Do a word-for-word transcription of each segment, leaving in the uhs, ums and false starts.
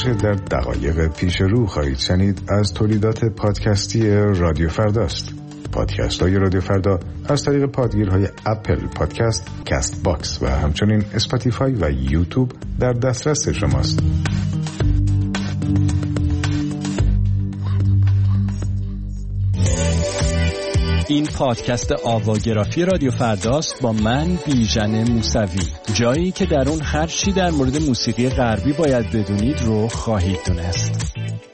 آنچه در دقایق پیش رو خواهید شنید از تولیدات پادکستی رادیو فرداست. پادکست های رادیو فردا از طریق پادگیرهای اپل پادکست، کست باکس و همچنین اسپاتیفای و یوتیوب در دسترس شماست. این پادکست آواگرافی رادیو فرداست با من بیژن موسوی. جایی که در اون هر چی در مورد موسیقی غربی باید بدونید رو خواهید دونست.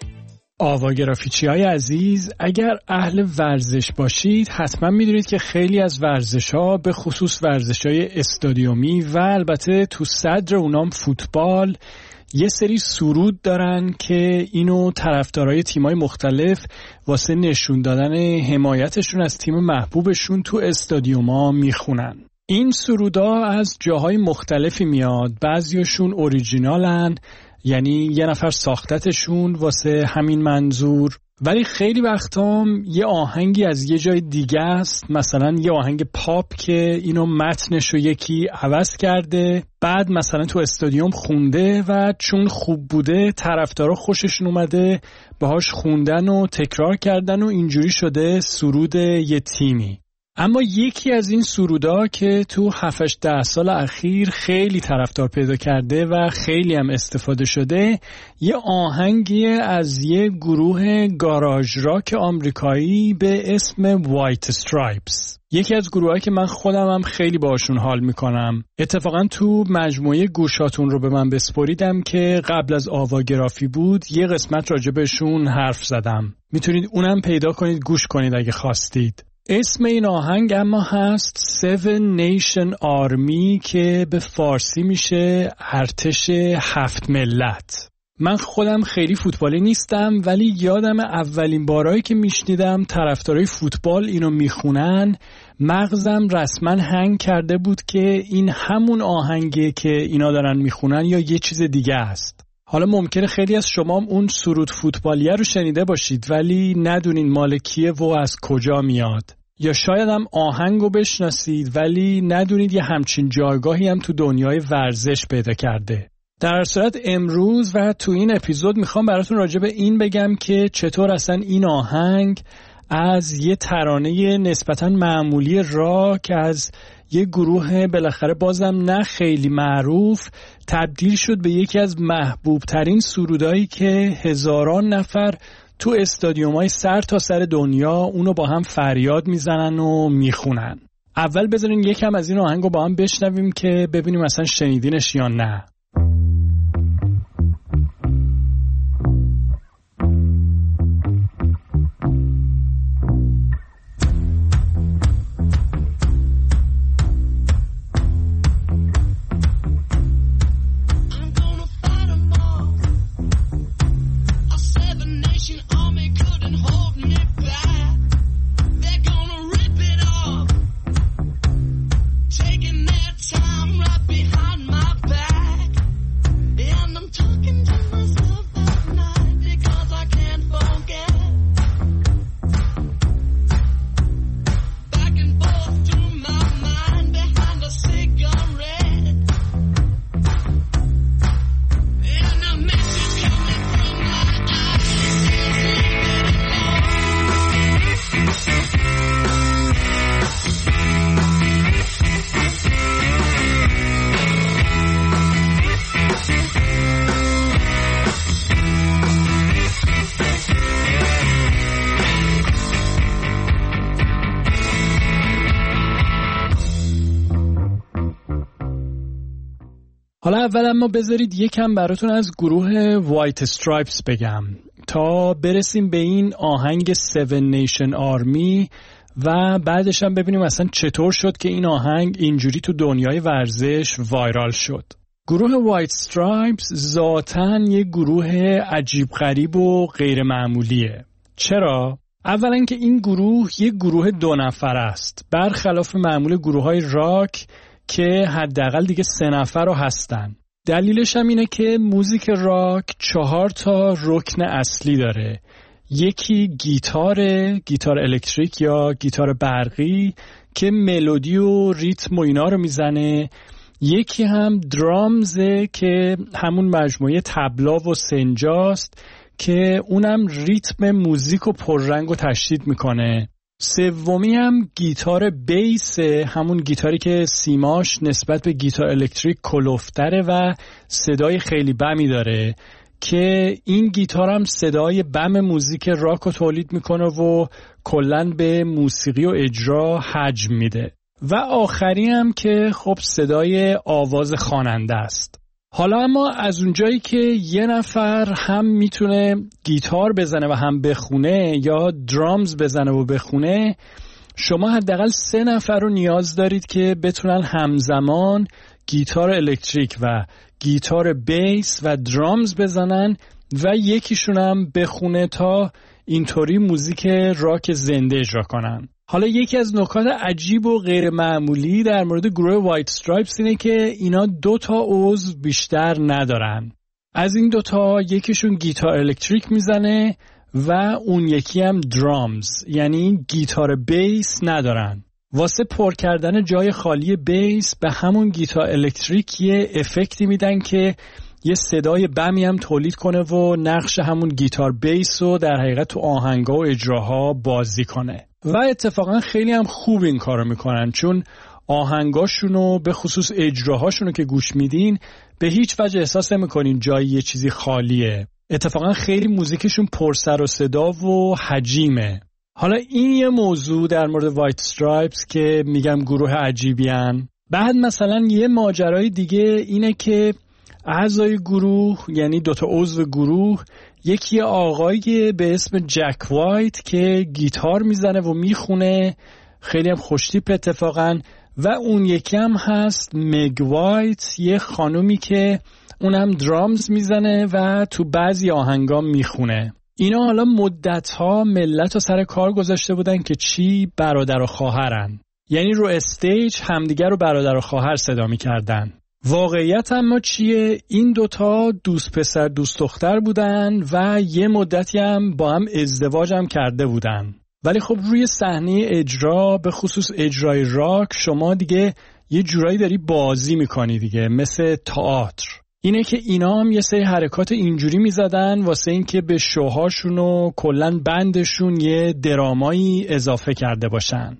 آواگرافیچی های عزیز، اگر اهل ورزش باشید حتما میدونید که خیلی از ورزش ها به خصوص ورزش های استادیومی و البته تو صدر اونام فوتبال یه سری سرود دارن که اینو طرفدارای تیمای مختلف واسه نشون دادن حمایتشون از تیم محبوبشون تو استادیوما میخونن. این سرودا از جاهای مختلفی میاد، بعضیاشون اوریجینالن، یعنی یه نفر ساختتشون واسه همین منظور، ولی خیلی وقتام یه آهنگی از یه جای دیگه است، مثلا یه آهنگ پاپ که اینو متنشو یکی عوض کرده، بعد مثلا تو استادیوم خونده و چون خوب بوده طرفدارا خوششون اومده باهاش خوندن و تکرار کردن و اینجوری شده سرود یه تیمی. اما یکی از این سرودا که تو هفت ده سال اخیر خیلی طرفدار پیدا کرده و خیلی هم استفاده شده، یه آهنگی از یه گروه گاراژ راک آمریکایی به اسم وایت استرایپس. یکی از گروهایی که من خودم هم خیلی باشون حال میکنم. اتفاقا تو مجموعه گوشاتون رو به من بسپاریدم که قبل از آواگرافی بود، یه قسمت راجبشون حرف زدم. میتونید اونم پیدا کنید، گوش کنید اگه خواستید. اسم این آهنگ اما هست Seven Nation Army که به فارسی میشه ارتش هفت ملت. من خودم خیلی فوتبالی نیستم، ولی یادم اولین بارایی که میشنیدم طرفدارای فوتبال اینو میخونن مغزم رسما هنگ کرده بود که این همون آهنگه که اینا دارن میخونن یا یه چیز دیگه است. حالا ممکنه خیلی از شما اون سرود فوتبالیه رو شنیده باشید ولی ندونین مال کیه و از کجا میاد، یا شاید هم آهنگو بشناسید ولی ندونید یه همچین جایگاهی هم تو دنیای ورزش پیدا کرده. در صورت امروز و تو این اپیزود میخوام براتون راجع به این بگم که چطور اصلا این آهنگ از یه ترانه نسبتاً معمولی راک از یه گروه بالاخره بازم نه خیلی معروف تبدیل شد به یکی از محبوب ترین سرودایی که هزاران نفر تو استادیوم‌های سر تا سر دنیا اونو با هم فریاد میزنن و میخونن. اول بذارین یکم از این آهنگو با هم بشنویم که ببینیم اصلا شنیدینش یا نه. حالا اول اما بذارید یکم براتون از گروه وایت استرایپس بگم تا برسیم به این آهنگ Seven Nation Army و بعدش هم ببینیم اصلا چطور شد که این آهنگ اینجوری تو دنیای ورزش وایرال شد. گروه وایت استرایپس ذاتاً یه گروه عجیب غریب و غیر معمولیه. چرا؟ اولا که این گروه یه گروه دو نفر است، برخلاف معمول گروه‌های راک که حداقل دیگه سه نفر رو هستن. دلیلش هم اینه که موزیک راک چهار تا رکن اصلی داره. یکی گیتاره، گیتار الکتریک یا گیتار برقی که ملودی و ریتم و اینا رو میزنه. یکی هم درامزه که همون مجموعه طبلا و سنجاست که اونم ریتم موزیک و پررنگ و تشدید میکنه. سومی هم گیتار بیس، همون گیتاری که سیماش نسبت به گیتار الکتریک کلوفتره و صدای خیلی بمی داره که این گیتار هم صدای بم موزیک راک رو تولید میکنه و کلن به موسیقی و اجرا حجم میده. و آخری هم که خب صدای آواز خواننده است. حالا اما از اونجایی که یه نفر هم میتونه گیتار بزنه و هم بخونه یا درامز بزنه و بخونه، شما حداقل سه نفر رو نیاز دارید که بتونن همزمان گیتار الکتریک و گیتار بیس و درامز بزنن و یکیشون هم بخونه تا اینطوری موزیک راک زنده اجرا کنن. حالا یکی از نکات عجیب و غیر معمولی در مورد گروه وایت استرایپس اینه که اینا دو تا عضو بیشتر ندارن. از این دوتا یکیشون گیتار الکتریک میزنه و اون یکی هم درامز، یعنی گیتار بیس ندارن. واسه پر کردن جای خالی بیس به همون گیتار الکتریک یه افکتی میدن که یه صدای بمی هم تولید کنه و نقش همون گیتار بیس رو در حقیقت تو آهنگا و اجراها بازی کنه. و اتفاقا خیلی هم خوب این کارو میکنن، چون آهنگاشونو به خصوص اجراهاشونو که گوش میدین به هیچ وجه احساس نمیکنین جایی یه چیزی خالیه. اتفاقا خیلی موزیکشون پر سر و صدا و حجیمه. حالا این یه موضوع در مورد وایت استرایپس که میگم گروه عجیبیان. بعد مثلا یه ماجرای دیگه اینه که اعضای گروه، یعنی دوتا عضو گروه، یکی آقایی به اسم جک وایت که گیتار میزنه و میخونه، خیلی هم خوشتیپ اتفاقا، و اون یکی هم هست مگ وایت، یه خانومی که اونم درامز میزنه و تو بعضی آهنگا میخونه. اینا حالا مدتها ملت رو سر کار گذاشته بودن که چی برادر و خواهرن، یعنی رو استیج همدیگر رو برادر و خواهر صدا میکردن. واقعیت اما چیه؟ این دوتا دوست پسر دوست دختر بودن و یه مدتی هم با هم ازدواج هم کرده بودن. ولی خب روی صحنه اجرا، به خصوص اجرای راک، شما دیگه یه جورایی داری بازی میکنی دیگه، مثل تئاتر. اینه که اینا هم یه سری حرکات اینجوری میزدن واسه این که به شوهاشون و کلن بندشون یه درامایی اضافه کرده باشن.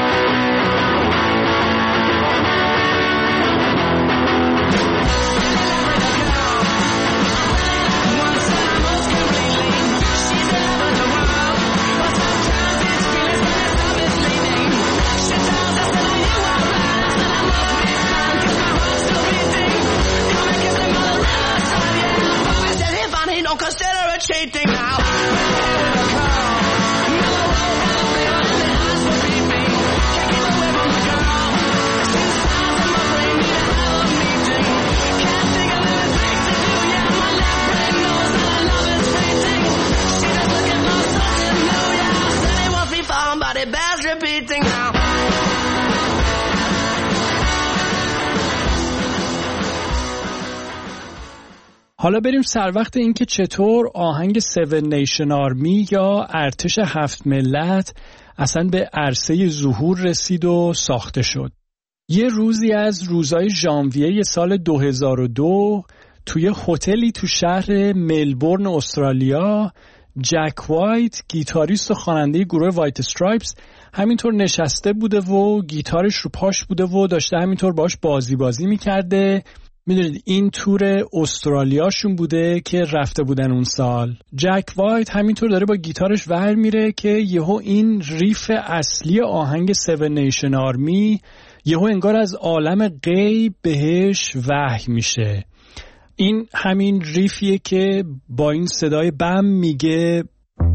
حالا بریم سر وقت این که چطور آهنگ Seven Nation Army یا ارتش هفت ملت اصلا به عرصه ظهور رسید و ساخته شد. یه روزی از روزهای ژانویه سال دو هزار و دو توی هتلی تو شهر ملبورن استرالیا، جک وایت، گیتاریست و خواننده گروه وایت استرایپس، همینطور نشسته بوده و گیتارش رو پاش بوده و داشته همینطور باش بازی بازی میکرده. میدونید این تور استرالیاشون بوده که رفته بودن اون سال. جک وایت همینطور داره با گیتارش ور میره که یهو این ریف اصلی آهنگ Seven Nation Army یهو انگار از عالم غیب بهش وحی میشه. این همین ریفیه که با این صدای بم میگه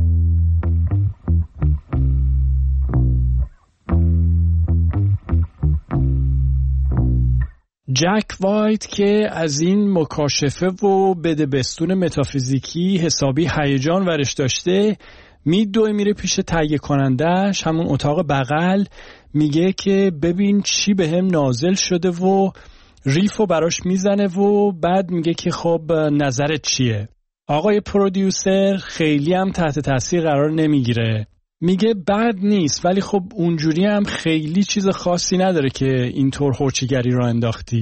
جک وایت که از این مکاشفه و بدبستون متافیزیکی حسابی هیجان ورش داشته، میدوه میره پیش تهیه کنندش، همون اتاق بغل، میگه که ببین چی به هم نازل شده و ریفو براش میزنه و بعد میگه که خب نظرت چیه؟ آقای پرودیوسر خیلی هم تحت تاثیر قرار نمیگیره، میگه بد نیست ولی خب اونجوری هم خیلی چیز خاصی نداره که اینطور هوچیگری را انداختی.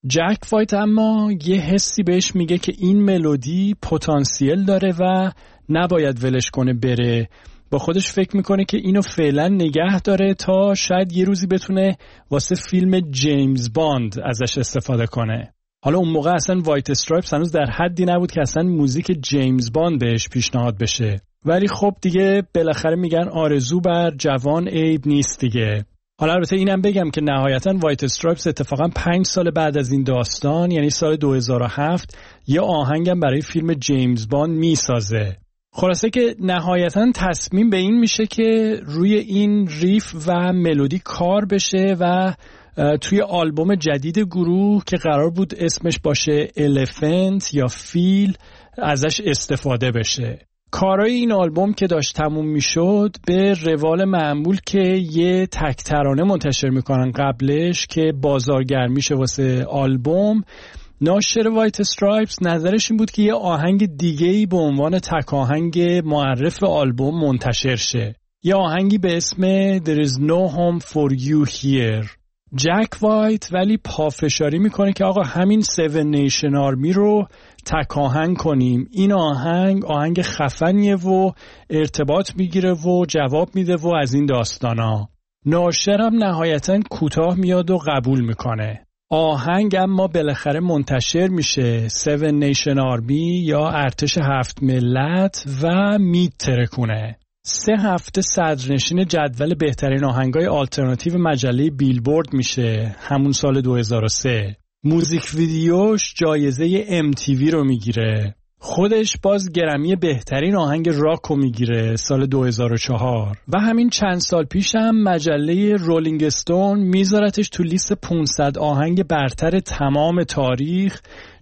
جک وایت اما یه حسی بهش میگه که این ملودی پتانسیل داره و نباید ولش کنه بره. با خودش فکر میکنه که اینو فعلا نگه داره تا شاید یه روزی بتونه واسه فیلم جیمز باند ازش استفاده کنه. حالا اون موقع اصلا وایت استرایپس هنوز در حدی نبود که اصلا موزیک جیمز باند بهش پیشنهاد بشه. ولی خب دیگه بالاخره میگن آرزو بر جوان عیب نیست دیگه. حالا البته اینم بگم که نهایتاً وایت استرایپس اتفاقاً پنج سال بعد از این داستان، یعنی سال دو هزار و هفت، یه آهنگم برای فیلم جیمز باند میسازه. خلاصه که نهایتاً تصمیم به این میشه که روی این ریف و ملودی کار بشه و توی آلبوم جدید گروه که قرار بود اسمش باشه الیفنت یا فیل ازش استفاده بشه. کارای این آلبوم که داشت تموم میشد به روال معمول که یه تک ترانه منتشر میکنن قبلش که بازارگرمیشه واسه آلبوم، ناشر وایت استرایپس نظرش این بود که یه آهنگ دیگه‌ای به عنوان تک آهنگ معرف آلبوم منتشر شه. یه آهنگی به اسم There is no home for you here. جک وایت ولی پافشاری میکنه که آقا همین Seven Nation Army رو تک آهنگ کنیم. این آهنگ آهنگ خفنیه و ارتباط میگیره و جواب میده و از این داستانا. ناشرم نهایتاً کوتاه میاد و قبول میکنه. آهنگ اما بالاخره منتشر میشه، Seven Nation Army یا ارتش هفت ملت، و میترکونه. سه هفته صدرنشین جدول بهترین آهنگای آلترناتیو مجله بیلبورد میشه همون سال دو هزار و سه. موزیک ویدیوش جایزه ام تی وی رو میگیره. خودش باز گرمی بهترین آهنگ راک رو میگیره سال دو هزار و چهار و همین چند سال پیش هم مجله رولینگ استون میذارتش تو لیست پانصد آهنگ برتر تمام تاریخ،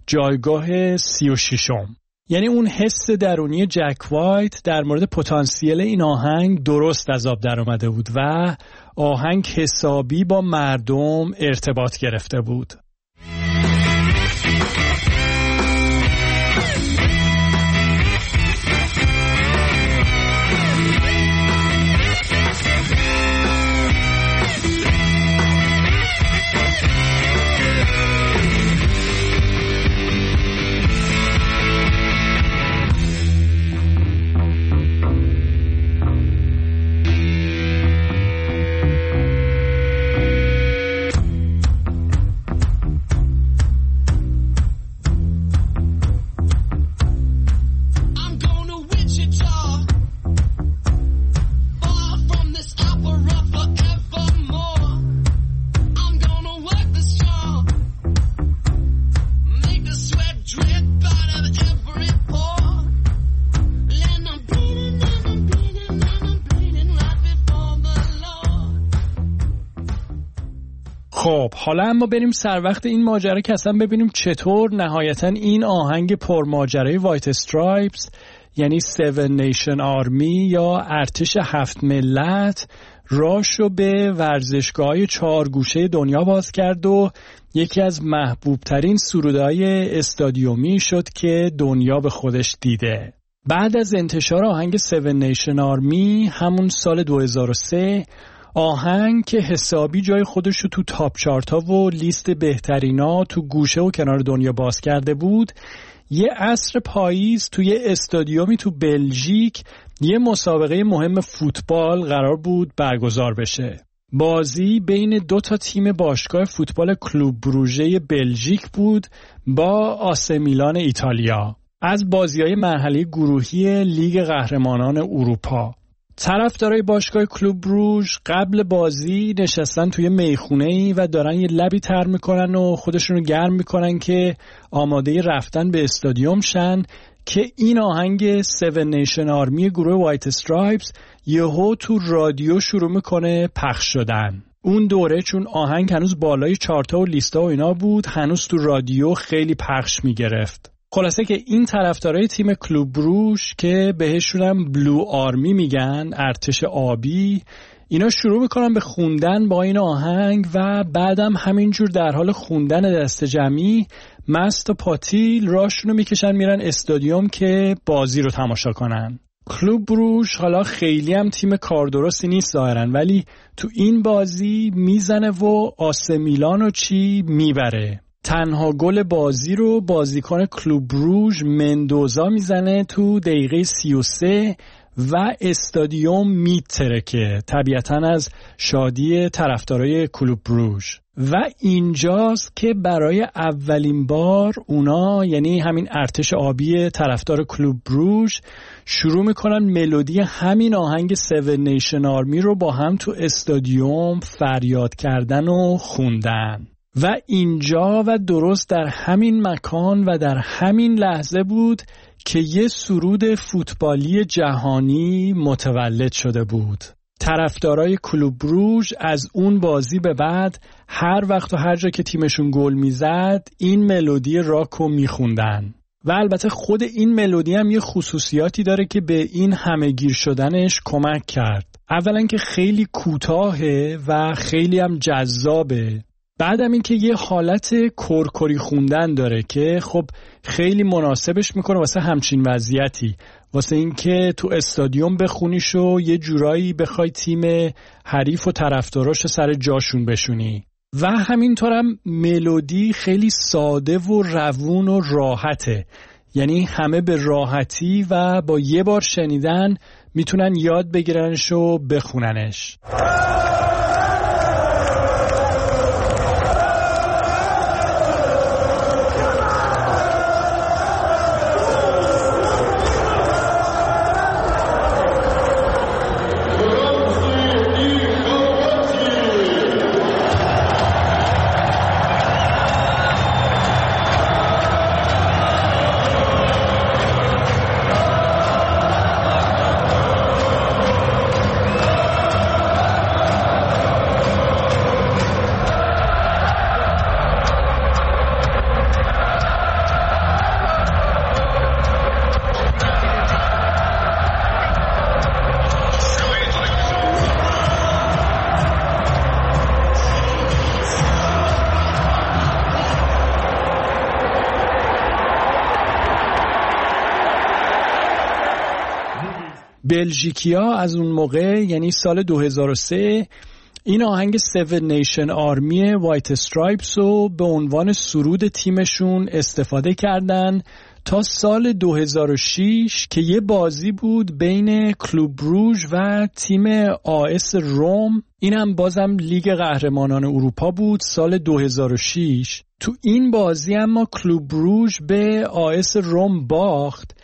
جایگاه سی و ششم. یعنی اون حس درونی جک وایت در مورد پتانسیل این آهنگ درست از آب در اومده بود و آهنگ حسابی با مردم ارتباط گرفته بود. خب حالا اما بریم سر وقت این ماجرا که اصلا ببینیم چطور نهایتا این آهنگ پرماجرای وایت استرایپس یعنی Seven Nation Army یا ارتش هفت ملت راشو به ورزشگاه‌های چهار گوشه دنیا باز کرد و یکی از محبوب ترین سرودهای استادیومی شد که دنیا به خودش دیده. بعد از انتشار آهنگ Seven Nation Army همون سال دو هزار و سه، آهنگ که حسابی جای خودش رو تو تاپ چارتا و لیست بهترینا تو گوشه و کنار دنیا باز کرده بود، یه عصر پاییز توی استادیومی تو بلژیک یه مسابقه مهم فوتبال قرار بود برگزار بشه. بازی بین دو تا تیم باشگاه فوتبال کلوب بروژه بلژیک بود با آسه میلان ایتالیا از بازی‌های مرحله گروهی لیگ قهرمانان اروپا. طرفدارای باشگاه کلوب بروژ قبل بازی نشستن توی میخونه‌ای و دارن یه لبی تر میکنن و خودشون رو گرم میکنن که آماده رفتن به استادیوم شن که این آهنگ Seven Nation Army گروه وایت استرایپس یهو تو رادیو شروع میکنه پخش شدن. اون دوره چون آهنگ هنوز بالای چارتا و لیستا و اینا بود، هنوز تو رادیو خیلی پخش میگرفت. خلاصه که این طرفدارای تیم کلوب بروژ که بهشون هم بلو آرمی میگن، ارتش آبی، اینا شروع میکنن به خوندن با این آهنگ و بعدم همینجور در حال خوندن دست جمعی مست و پاتیل راشونو میکشن میرن استادیوم که بازی رو تماشا کنن. کلوب بروژ حالا خیلی هم تیم کاردرستی نیست ظاهرن، ولی تو این بازی میزنه و آسه میلانو چی میبره. تنها گل بازی رو بازیکن کلوب بروژ مندوزا میزنه تو دقیقه سی و سه و استادیوم میترکه، طبیعتاً از شادی طرفدارای کلوب بروژ. و اینجاست که برای اولین بار اونا، یعنی همین ارتش آبی طرفدار کلوب بروژ، شروع میکنن ملودی همین آهنگ سیون نیشن آرمی رو با هم تو استادیوم فریاد کردن و خوندن. و اینجا و درست در همین مکان و در همین لحظه بود که یه سرود فوتبالی جهانی متولد شده بود. طرفدارای کلوب بروژ از اون بازی به بعد هر وقت و هر جا که تیمشون گل میزد این ملودی راکو میخوندن. و البته خود این ملودی هم یه خصوصیاتی داره که به این همه‌گیر شدنش کمک کرد. اولا که خیلی کوتاهه و خیلی هم جذابه. بعدم این که یه حالت کرکری خوندن داره که خب خیلی مناسبش میکنه واسه همچین وضعیتی، واسه این که تو استادیوم بخونیش و یه جورایی بخوای تیم حریف و طرفداراش سر جاشون بشونی. و همینطورم ملودی خیلی ساده و روون و راحته، یعنی همه به راحتی و با یه بار شنیدن میتونن یاد بگیرنش و بخوننش. بلژیکیا از اون موقع، یعنی سال دو هزار و سه، این آهنگ سیون نیشن آرمی وایت استرایپس رو به عنوان سرود تیمشون استفاده کردن تا سال دو هزار و شش که یه بازی بود بین کلوب بروژ و تیم آس روم. این هم بازم لیگ قهرمانان اروپا بود سال دو هزار و شش. تو این بازی اما کلوب بروژ به آس روم باخت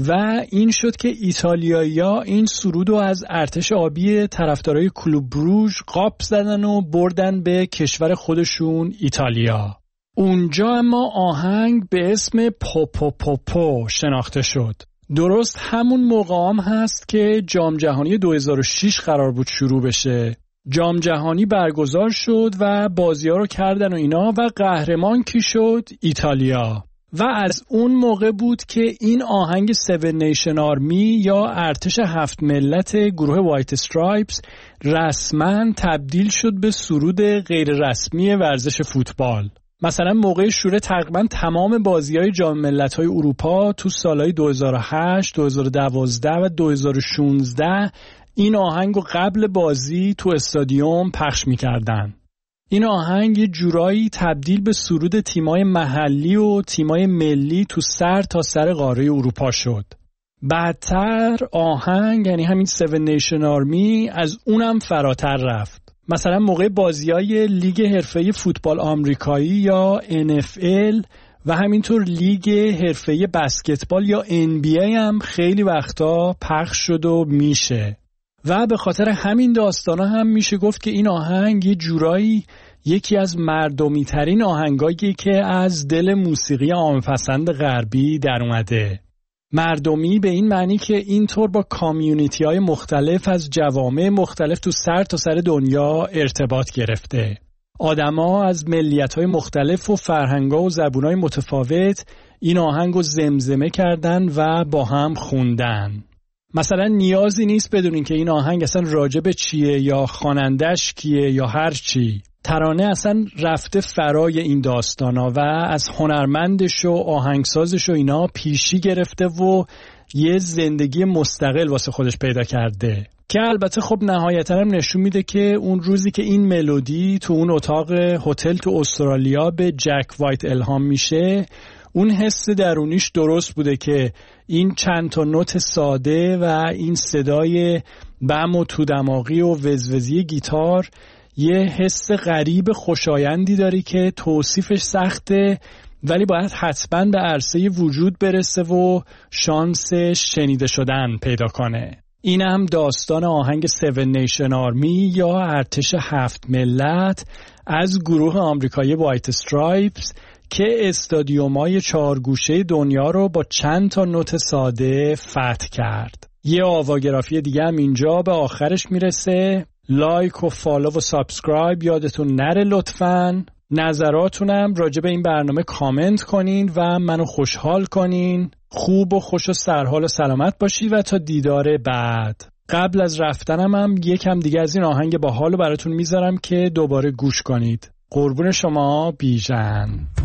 و این شد که ایتالیایی‌ها این سرود رو از ارتش آبی طرفدارای کلوب بروژ قاپ زدن و بردن به کشور خودشون ایتالیا. اونجا اما آهنگ به اسم پوپو پوپو شناخته شد. درست همون موقع هم هست که جام جهانی دو هزار و شش قرار بود شروع بشه. جام جهانی برگزار شد و بازی‌ها رو کردن و اینا و قهرمان کی شد؟ ایتالیا. و از اون موقع بود که این آهنگ سیون نیشن آرمی یا ارتش هفت ملت گروه وایت استرایپس رسما تبدیل شد به سرود غیر رسمی ورزش فوتبال. مثلا موقع شروع تقریبا تمام بازی‌های جام ملت‌های اروپا تو سالهای دو هزار و هشت، دو هزار و دوازده و دو هزار و شانزده این آهنگ رو قبل بازی تو استادیوم پخش می‌کردن. این آهنگ یه جورایی تبدیل به سرود تیمای محلی و تیمای ملی تو سر تا سر قاره اروپا شد. بعدتر آهنگ، یعنی همین سیون نیشن آرمی، از اونم فراتر رفت. مثلا موقع بازیای لیگ حرفه‌ای فوتبال آمریکایی یا ان اف ال و همینطور لیگ حرفه‌ای بسکتبال یا ان بی ای هم خیلی وقتا پخش شد و میشه. و به خاطر همین داستانا هم میشه گفت که این آهنگ یه جورایی یکی از مردمی ترین آهنگایی که از دل موسیقی عامه‌پسند غربی در اومده. مردمی به این معنی که اینطور با کامیونیتی های مختلف از جوامع مختلف تو سر تا سر دنیا ارتباط گرفته. آدما از ملیت های مختلف و فرهنگ ها و زبون های متفاوت این آهنگ رو زمزمه کردن و با هم خوندن. مثلا نیازی نیست بدونین که این آهنگ اصلا راجب چیه یا خوانندش کیه یا هر چی. ترانه اصلا رفته فرای این داستانا و از هنرمندش و آهنگسازش و اینا پیشی گرفته و یه زندگی مستقل واسه خودش پیدا کرده. که البته خب نهایتاً هم نشون میده که اون روزی که این ملودی تو اون اتاق هتل تو استرالیا به جک وایت الهام میشه، اون حس درونیش درست بوده که این چند تا نوت ساده و این صدای بم و تو دماغی و وزوزی گیتار یه حس غریب خوشایندی داری که توصیفش سخته، ولی باید حتما به عرصه وجود برسه و شانس شنیده شدن پیدا کنه. این هم داستان آهنگ Seven Nation Army یا ارتش هفت ملت از گروه آمریکایی وایت استرایپس که استادیومای چهارگوشه دنیا رو با چند تا نوت ساده فتح کرد. یه آواگرافی دیگه هم اینجا به آخرش میرسه. لایک و فالو و سابسکرایب یادتون نره لطفاً. نظراتونم راجع به این برنامه کامنت کنین و منو خوشحال کنین. خوب و خوش و سرحال و سلامت باشی و تا دیدار بعد. قبل از رفتنم هم یکم دیگه از این آهنگ باحالو براتون میذارم که دوباره گوش کنید. قربون شما بیژن.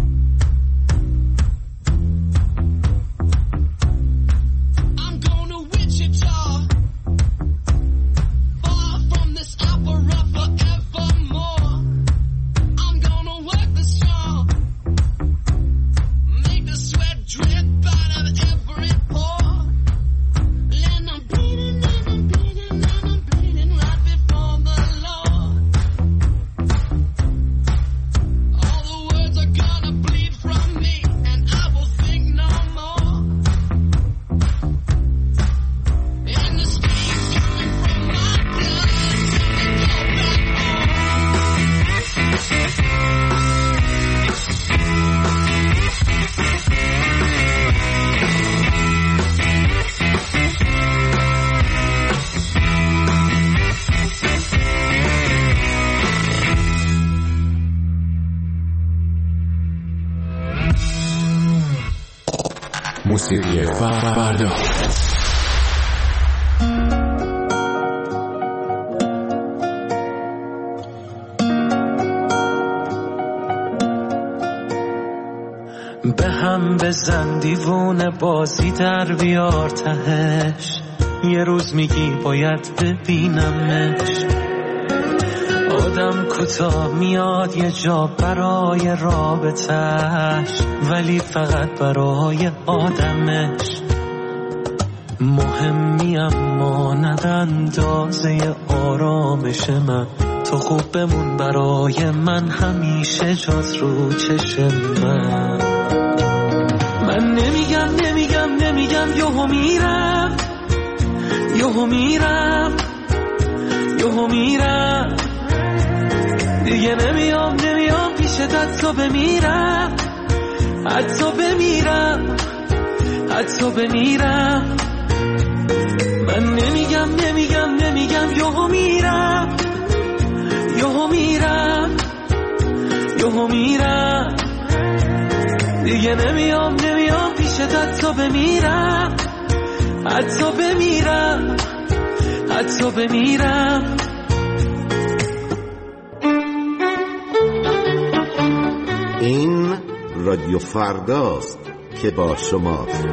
موسیقی فردا. به هم بزن دیوونه بازی در بیار تهش، یه روز میگی باید ببینمش. آدم کوتاه میاد یه جا برای رابطش، ولی فقط برای آدمش. مهمی اما ند اندازه آرامش من، تو خوب بمون برای من، همیشه جات رو چشم من. من نمیگم نمیگم نمیگم یهو میرم یهو میرم یهو میرم دیگه نمیام نمیام پیشت، حتی بمیرم حتی بمیرم حتی بمیرم. من نمیگم نمیگم نمیگم یهو میرم یهو میرم یهو میرم دیگه نمیام نمیام پیشت، حتی بمیرم حتی بمیرم حتی بمیرم. این رادیو فرداست که با شماست.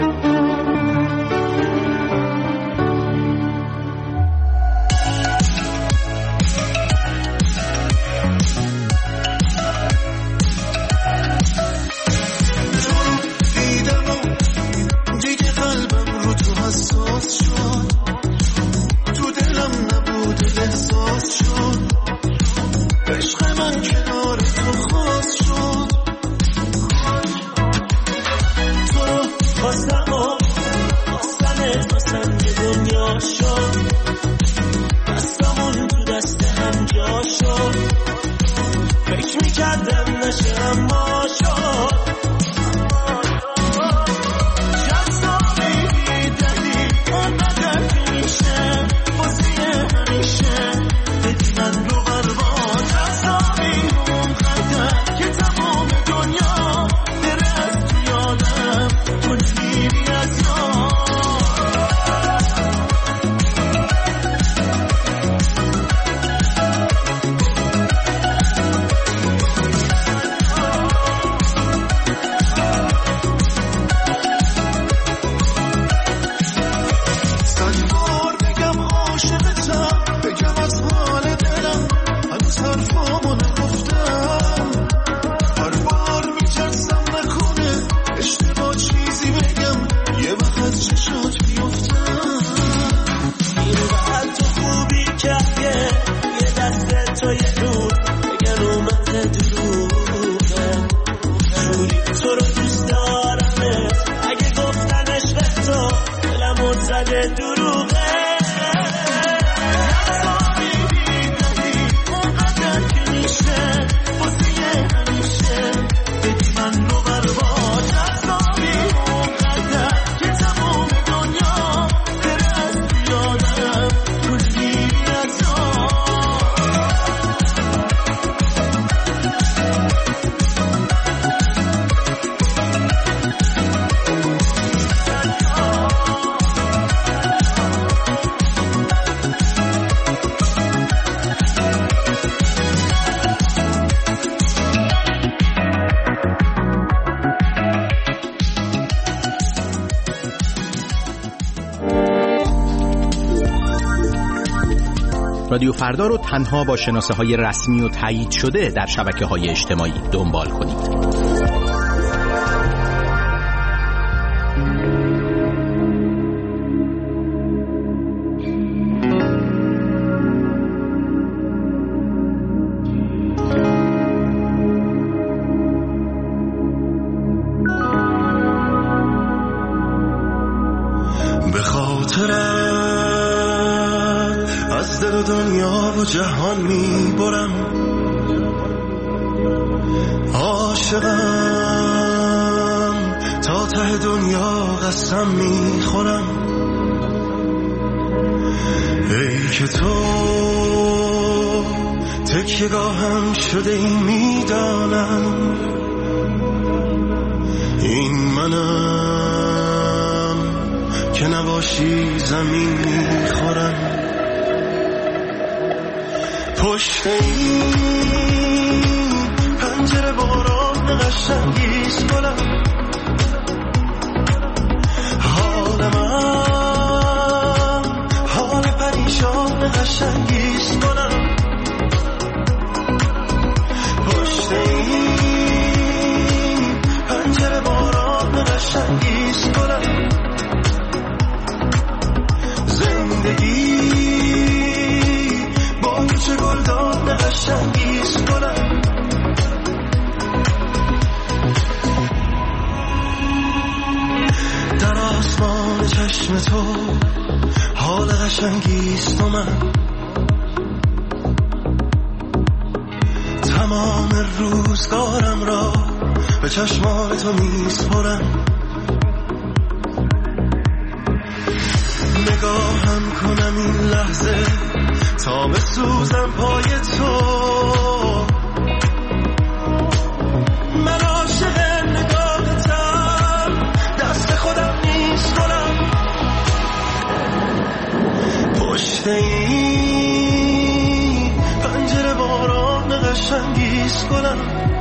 رادیو فردا رو تنها با شناسه های رسمی و تایید شده در شبکه های اجتماعی دنبال کنید. جهان میبرم، عاشقم تا ته دنیا قسم میخورم. ای که تو تکیه‌گاهم شده ای میدانم، این منم که نباشی زمین میخورم. پشت این پنجره باران قشنگیست گلم، حال من حال پریشان قشنگیست گلم. پشت این پنجره باران قشنگیست گلم، زندگی چه گلدان قشنگیست گلم. در آسمان چشم تو حال قشنگیست و من تمام روزگارم را به چشمان تو میسپرم. نگاهم کنم این لحظه تا بسوزم پای تو، من عاشق نگاهتم، دست خودم نیست کنم. پشت این پنجره باران قشنگیست کنم،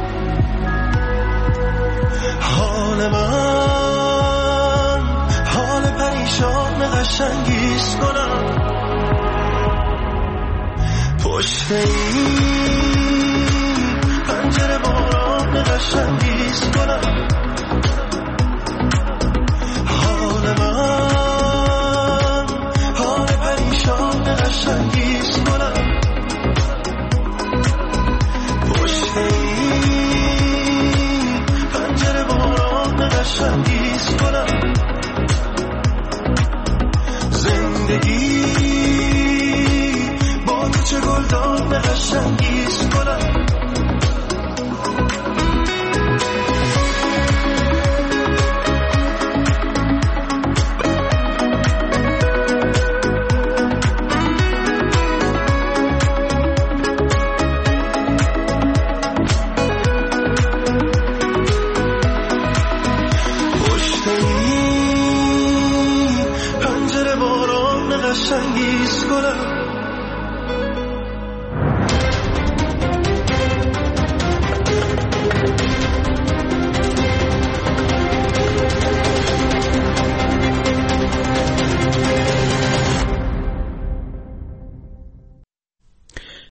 حال من حال پریشان قشنگیست کنم. پشت این پنجره باران قشنگیست کنم، حال من حال پریشان قشنگیست کنم. پشت این پنجره باران قشنگیست کنم، زندگی چه گلدان قشنگیست کنم.